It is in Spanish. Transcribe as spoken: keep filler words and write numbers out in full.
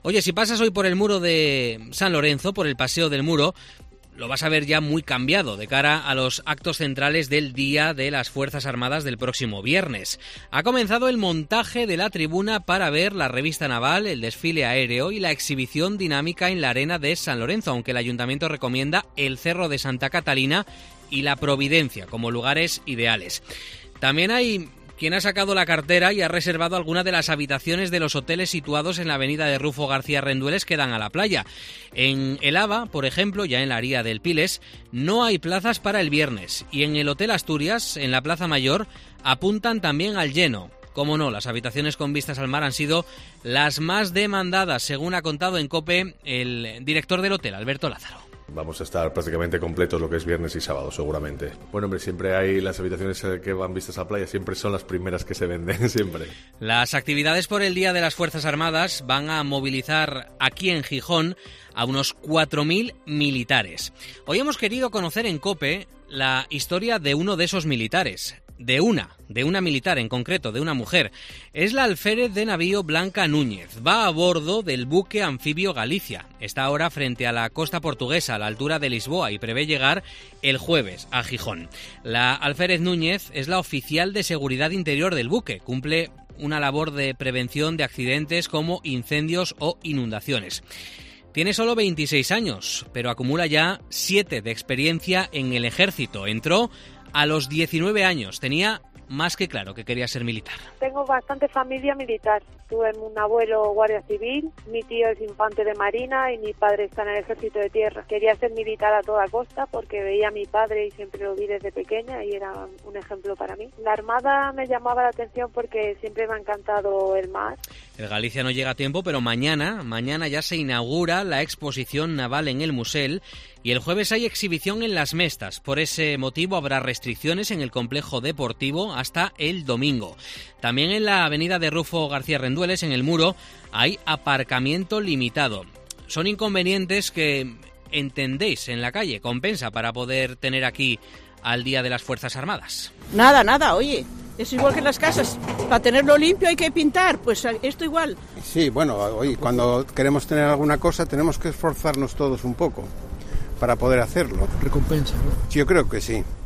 Oye, si pasas hoy por el muro de San Lorenzo, por el Paseo del Muro, lo vas a ver ya muy cambiado de cara a los actos centrales del Día de las Fuerzas Armadas del próximo viernes. Ha comenzado el montaje de la tribuna para ver la revista naval, el desfile aéreo y la exhibición dinámica en la arena de San Lorenzo, aunque el Ayuntamiento recomienda el Cerro de Santa Catalina y la Providencia como lugares ideales. También hay quien ha sacado la cartera y ha reservado algunas de las habitaciones de los hoteles situados en la avenida de Rufo García Rendueles que dan a la playa. En el Ava, por ejemplo, ya en la Ría del Piles, no hay plazas para el viernes. Y en el Hotel Asturias, en la Plaza Mayor, apuntan también al lleno. Cómo no, las habitaciones con vistas al mar han sido las más demandadas, según ha contado en COPE el director del hotel, Alberto Lázaro. Vamos a estar prácticamente completos lo que es viernes y sábado, seguramente. Bueno, hombre, siempre hay las habitaciones que van vistas a playa, siempre son las primeras que se venden, siempre. Las actividades por el Día de las Fuerzas Armadas van a movilizar aquí en Gijón a unos cuatro mil militares. Hoy hemos querido conocer en COPE la historia de uno de esos militares. De una, de una militar en concreto, de una mujer. Es la alférez de navío Blanca Núñez. Va a bordo del buque anfibio Galicia. Está ahora frente a la costa portuguesa, a la altura de Lisboa, y prevé llegar el jueves a Gijón. La alférez Núñez es la oficial de seguridad interior del buque. Cumple una labor de prevención de accidentes como incendios o inundaciones. Tiene solo veintiséis años, pero acumula ya siete de experiencia en el ejército. Entró a los diecinueve años, tenía más que claro que quería ser militar. Tengo bastante familia militar. Tuve un abuelo guardia civil, mi tío es infante de marina y mi padre está en el ejército de tierra. Quería ser militar a toda costa porque veía a mi padre y siempre lo vi desde pequeña y era un ejemplo para mí. La Armada me llamaba la atención porque siempre me ha encantado el mar. El Galicia no llega a tiempo, pero mañana, mañana ya se inaugura la exposición naval en el Musel y el jueves hay exhibición en Las Mestas. Por ese motivo habrá restricciones en el complejo deportivo hasta el domingo. También en la avenida de Rufo García Rendueles, en el Muro, hay aparcamiento limitado. Son inconvenientes que entendéis en la calle. Compensa para poder tener aquí al Día de las Fuerzas Armadas. Nada, nada, oye. Es igual que en las casas. Para tenerlo limpio hay que pintar. Pues esto igual. Sí, bueno, oye, cuando queremos tener alguna cosa tenemos que esforzarnos todos un poco para poder hacerlo. Recompensa, ¿no? Yo creo que sí.